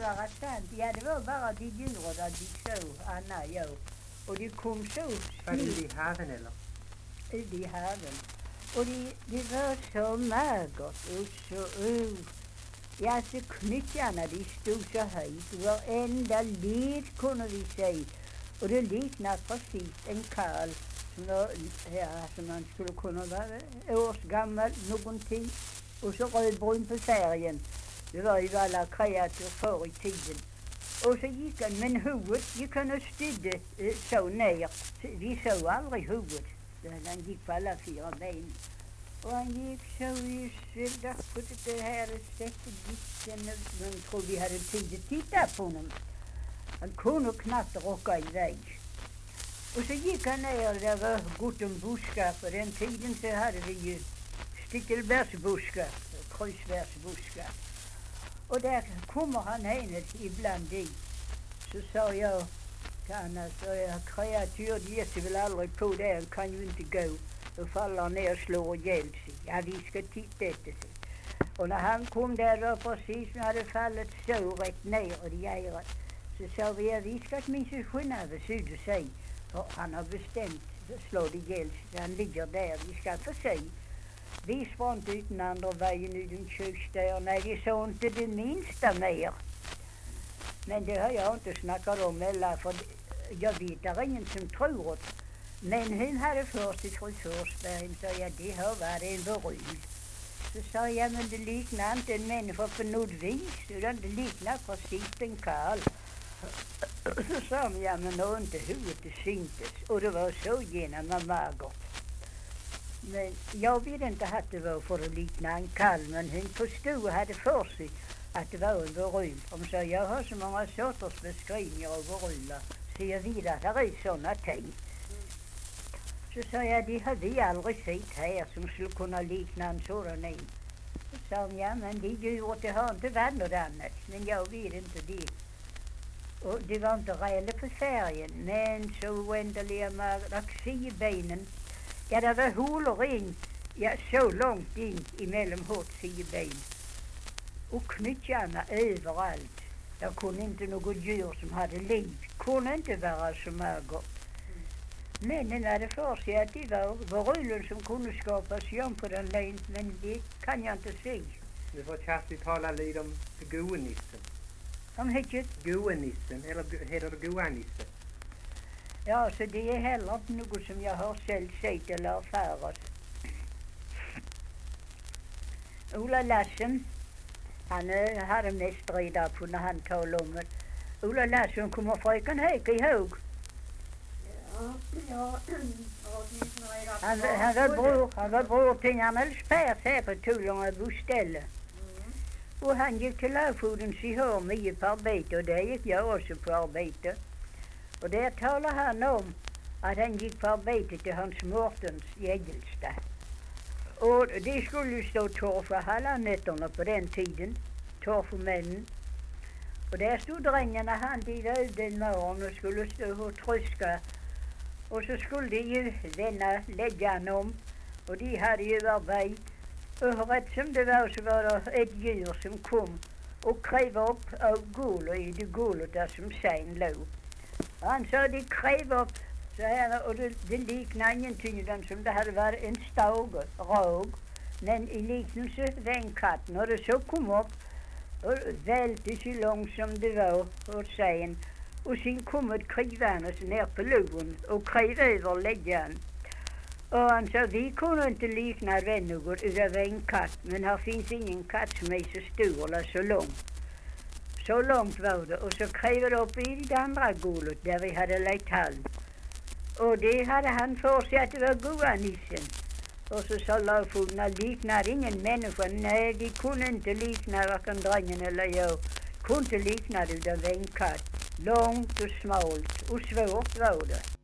vara sant. Ja, det var bara de djuren där de så, Anna, ja. Och de kom så Var det i haven eller? I haven. Och de var så magert och så ja, så knyttjarna de stod så höjt. Varenda led kunde vi se. Och det liknade precis en karl som var, ja, som man skulle kunna vara års gammal någonting. Och så rödbrun på färgen. Det var ju alla kreatur förr i tiden. Och så gick han, men huvudet gick han och stydde så ner. Vi såg aldrig huvudet. Han gick på alla fyra ben. Och han gick så i sylda på det här sättet. Man tror vi hade tid att titta på honom. Han kunde knappt råka iväg. Och så gick han ner, där var gott om buskar. På den tiden så hade vi ju stickelbärsbuskar, kryssbärsbuskar. Och där kommer han henne ibland dit. Så sa jag till Anna, så jag, kreatur, de ger sig väl aldrig på det, han kan ju inte gå. Och faller ner och slår ihjäl sig. Ja, vi ska titta efter sig. Och när han kom där, var precis när hade fallit så rätt ner och det gäret. Så sa vi, ja, vi ska åtminstone skynda över syd och se. För han har bestämt att slå ihjäl sig. Han ligger där, vi ska få se. Vi sprang inte ut den andra vägen ut en köksdörr. Nej, det såg inte det minsta mer. Men det har jag inte snackat om heller, för jag vet det är ingen som tror det. Men hon hade först i Frisörsberg, så jag, det har varit en beröm. Så sa jag, men det liknar inte en människa på något vis, utan det liknar precis en karl. Så sa han, ja, men då inte huvudet det syntes, och det var så genom magert. Men jag vet inte att det var för att likna en karl, men hon förstod och hade för sig att det var en beröm. Om så jag har så många sorters beskrivningar av berömlar, så jag vet att det är sådana ting. Så sa jag, det har vi aldrig sett här som skulle kunna likna en sådan en. Så sa hon, ja, men det djuret det har inte varit något annat, men jag vet inte det. Och det var inte rälle på färgen, men så oändliga sidbenen. Ja, det var hålor in, ja, så långt in emellan hårt sidben. Och knyttjarna överallt. Jag kunde inte något djur som hade liv. Kunde inte vara så magert. Männen hade för sig att det var rullen som kunde skapas igen på den lägen, men det kan jag inte se. Det var Kerstin tala lite om goenissen. Om heter Goenissen, eller heter det goanissen? Ja, så det är heller inte något som jag har själv sett eller erfarat. Ola Lassen, han hade mest reda på när han talade om det. Ola Lassen kommer fröken Häck ihåg. Ja, Han var bror till Arnolds Pers här på Tullorna boställe. Och han gick till Lövfodens i Hörmie på arbete, och där gick jag också på arbete. Och där talar han om att han gick på arbete till Hans Mårtens i Ägelstad. Och det skulle ju stå torr för hallanätterna på den tiden, torr för männen. Och där stod drängarna hand i den morgon och skulle stå och tröska. Och så skulle de ju vända läggan om, och de hade ju varit. Och rätt som det var så var det ett djur som kom och krev upp av gulet i det gulet där som sen låg. Och han sa det krev upp så här, och det liknade ingenting utan som det hade varit en ståge, råg. Men i liknelse var en katt, och det så kom upp och välte så långt som det var och sen. Och sen kom ett krivandes ner på loven och krev över läggan. Och han sa, vi kunde inte likna det något utan en katt, men här finns ingen katt som är så stor eller så lång. Så långt var det, och så krev det upp i det andra gulet där vi hade lagt halm. Och det hade han för sig att det var goanissen. Och så sa Lövfoden, liknade ingen människa. Nej, de kunde inte likna varken drängen eller jag. Kunde inte likna det utan en katt. Långt och smalt och svårt var det.